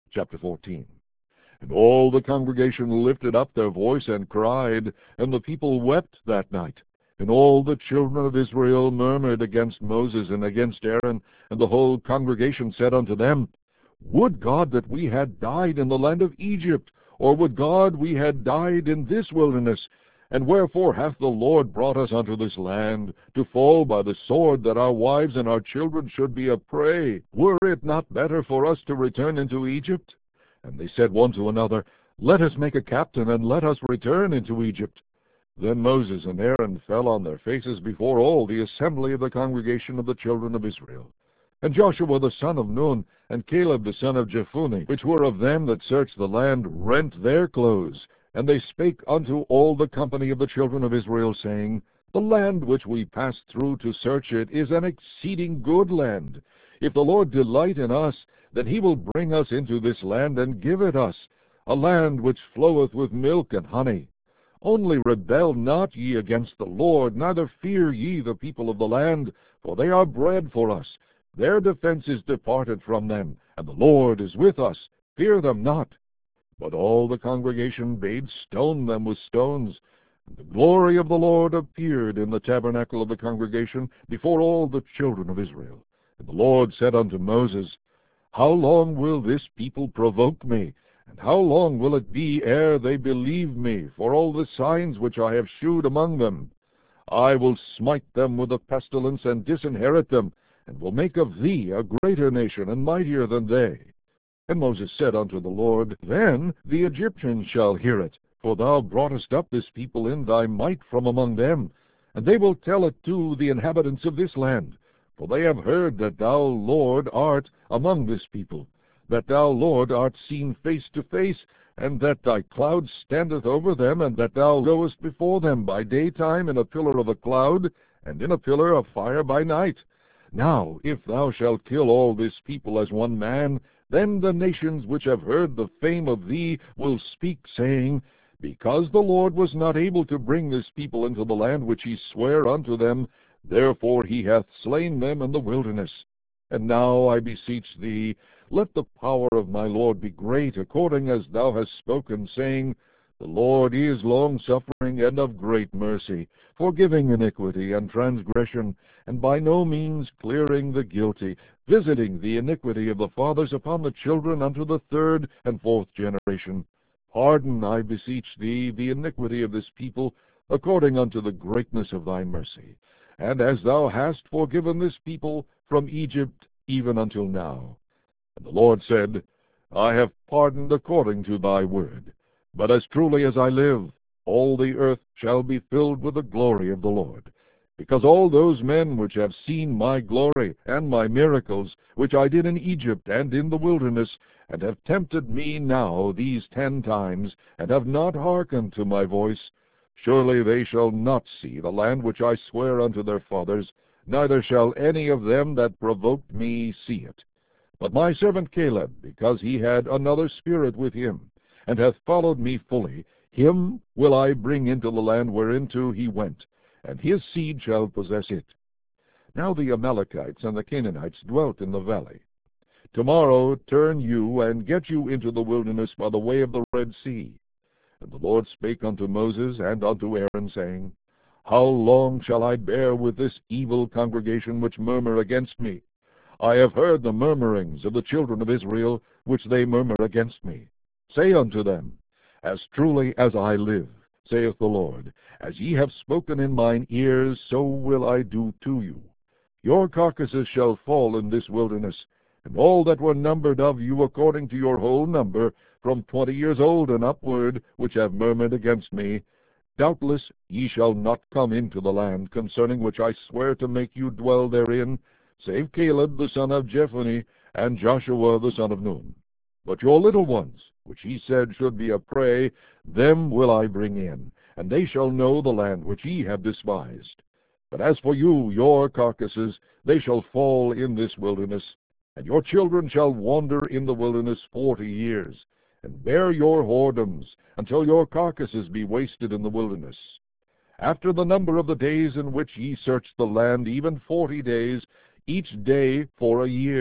Chapter 14. And all the congregation lifted up their voice and cried, and the people wept that night. And all the children of Israel murmured against Moses and against Aaron, and the whole congregation said unto them, Would God that we had died in the land of Egypt, or would God we had died in this wilderness? And wherefore hath the Lord brought us unto this land, to fall by the sword, that our wives and our children should be a prey? Were it not better for us to return into Egypt? And they said one to another, Let us make a captain, and let us return into Egypt. Then Moses and Aaron fell on their faces before all the assembly of the congregation of the children of Israel. And Joshua the son of Nun, and Caleb the son of Jephunneh, which were of them that searched the land, rent their clothes. And they spake unto all the company of the children of Israel, saying, The land which we passed through to search it is an exceeding good land. If the Lord delight in us, then he will bring us into this land, and give it us, a land which floweth with milk and honey. Only rebel not ye against the Lord, neither fear ye the people of the land, for they are bread for us. Their defense is departed from them, and the Lord is with us. Fear them not. But all the congregation bade stone them with stones. And the glory of the Lord appeared in the tabernacle of the congregation before all the children of Israel. And the Lord said unto Moses, How long will this people provoke me? And how long will it be ere they believe me, for all the signs which I have shewed among them? I will smite them with a pestilence, and disinherit them, and will make of thee a greater nation, and mightier than they. And Moses said unto the Lord, Then the Egyptians shall hear it, for thou broughtest up this people in thy might from among them. And they will tell it to the inhabitants of this land. For they have heard that thou, Lord, art among this people, that thou, Lord, art seen face to face, and that thy cloud standeth over them, and that thou goest before them by daytime in a pillar of a cloud, and in a pillar of fire by night. Now, if thou shalt kill all this people as one man, then the nations which have heard the fame of thee will speak, saying, Because the Lord was not able to bring this people into the land which he sware unto them, therefore he hath slain them in the wilderness. And now, I beseech thee, let the power of my Lord be great, according as thou hast spoken, saying, The Lord is long-suffering and of great mercy, forgiving iniquity and transgression, and by no means clearing the guilty, visiting the iniquity of the fathers upon the children unto the third and fourth generation. Pardon, I beseech thee, the iniquity of this people, according unto the greatness of thy mercy, and as thou hast forgiven this people from Egypt even until now. And the Lord said, I have pardoned according to thy word. But as truly as I live, all the earth shall be filled with the glory of the Lord. Because all those men which have seen my glory and my miracles, which I did in Egypt and in the wilderness, and have tempted me now these 10 times, and have not hearkened to my voice, surely they shall not see the land which I swear unto their fathers, neither shall any of them that provoked me see it. But my servant Caleb, because he had another spirit with him, and hath followed me fully, him will I bring into the land whereinto he went, and his seed shall possess it. Now the Amalekites and the Canaanites dwelt in the valley. Tomorrow turn you, and get you into the wilderness by the way of the Red Sea. And the Lord spake unto Moses and unto Aaron, saying, How long shall I bear with this evil congregation which murmur against me? I have heard the murmurings of the children of Israel, which they murmur against me. Say unto them, As truly as I live, saith the Lord, as ye have spoken in mine ears, so will I do to you. Your carcasses shall fall in this wilderness, and all that were numbered of you according to your whole number, from 20 years old and upward, which have murmured against me. Doubtless ye shall not come into the land, concerning which I swear to make you dwell therein, save Caleb the son of Jephunneh, and Joshua the son of Nun. But your little ones, which he said should be a prey, them will I bring in, and they shall know the land which ye have despised. But as for you, your carcasses, they shall fall in this wilderness, and your children shall wander in the wilderness 40 years, and bear your whoredoms, until your carcasses be wasted in the wilderness. After the number of the days in which ye searched the land, even 40 days, each day for a year,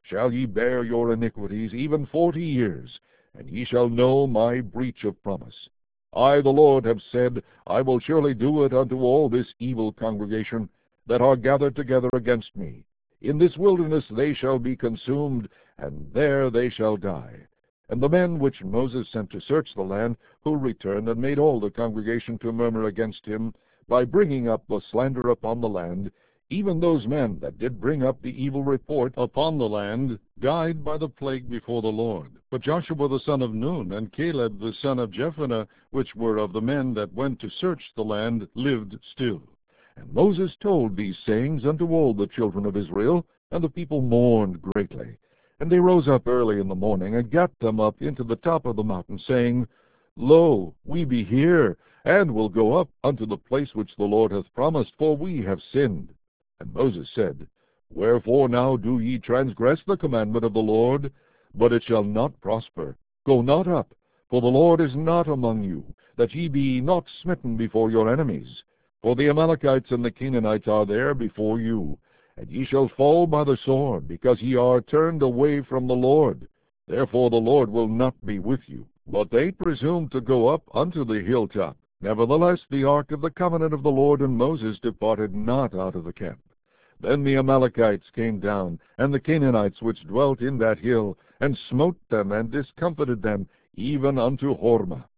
shall ye bear your iniquities, even 40 years, and ye shall know my breach of promise. I, the Lord, have said, I will surely do it unto all this evil congregation that are gathered together against me. In this wilderness they shall be consumed, and there they shall die. And the men which Moses sent to search the land, who returned and made all the congregation to murmur against him, by bringing up the slander upon the land, even those men that did bring up the evil report upon the land, died by the plague before the Lord. But Joshua the son of Nun, and Caleb the son of Jephunneh, which were of the men that went to search the land, lived still. And Moses told these sayings unto all the children of Israel, and the people mourned greatly. And they rose up early in the morning, and gat them up into the top of the mountain, saying, Lo, we be here, and will go up unto the place which the Lord hath promised, for we have sinned. And Moses said, Wherefore now do ye transgress the commandment of the Lord? But it shall not prosper. Go not up, for the Lord is not among you, that ye be not smitten before your enemies. For the Amalekites and the Canaanites are there before you, and ye shall fall by the sword, because ye are turned away from the Lord. Therefore the Lord will not be with you. But they presumed to go up unto the hilltop. Nevertheless the ark of the covenant of the Lord and Moses departed not out of the camp. Then the Amalekites came down, and the Canaanites which dwelt in that hill, and smote them, and discomfited them, even unto Hormah.